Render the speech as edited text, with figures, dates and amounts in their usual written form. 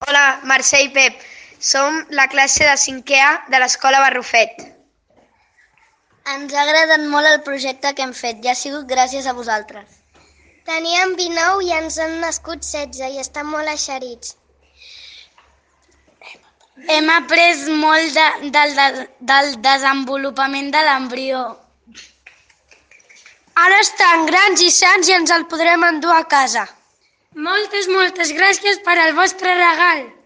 Hola, Mercè i Pep. Som la classe de 5è A de l'Escola Barrufet. Ens ha agradat molt el projecte que hem fet i ha sigut gràcies a vosaltres. Teníem 19 i ens han nascut 16 i estan molt eixerits. Hem après molt del desenvolupament de l'embrió. Ara estan grans i sants i ens el podrem endur a casa. Moltes gràcies per al vostre regal.